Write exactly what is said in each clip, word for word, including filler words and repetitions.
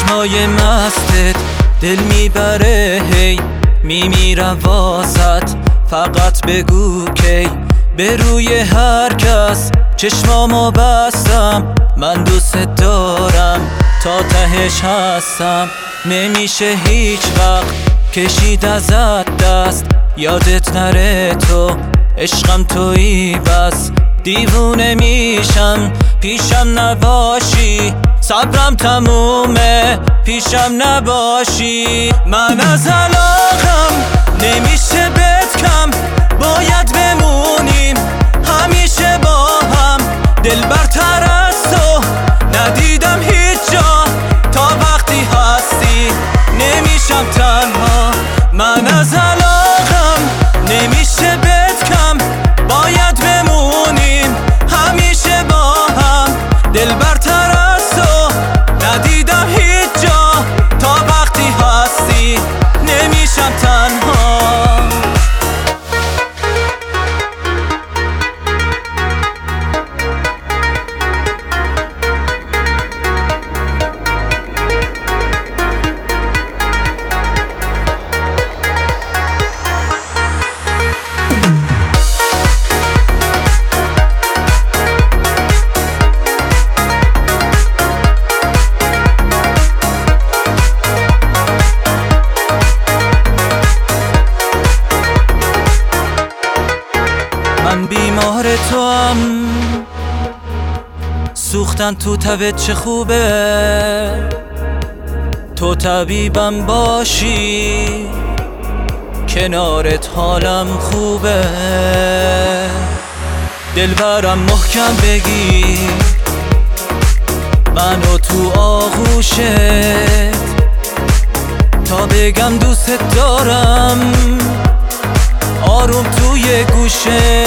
های مستت دل میبره، هی میمیرم واسط، فقط بگو کی. به روی هر کس چشمامو بستم، من دوست دارم تا تهش هستم. نمیشه هیچ وقت کشید ازت دست، یادت نره تو عشقم تویی بس. دیوونه میشم پیشم نباشی، صبرم تمومه پیشم نباشی. من از علاقم نمیشه بهت کم، باید بمونیم همیشه با هم. دل برتر از تو ندیدم هیچ جا، تا وقتی هستی نمیشم تنها. من از علاقم نمیشه بهت کم، باید بمونیم همیشه با هم. دل برتر از تو ندیدم هیچ جا، تا وقتی هستی نمیشم تنها. من بیمار تو هم، سوختن تو تبت چه خوبه، تو طبیبم باشی کنارت حالم خوبه. دلبرم محکم بگیر منو تو آغوشت، تا بگم دوست دارم آروم توی گوشت.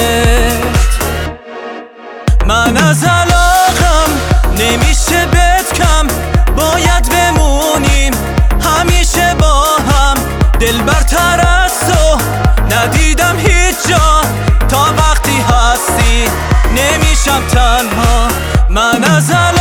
من از علاقم نمیشه بهت کم، باید بمونیم همیشه با هم. دل برتر از تو ندیدم هیچ جا، تا وقتی هستی نمیشم تنها. من از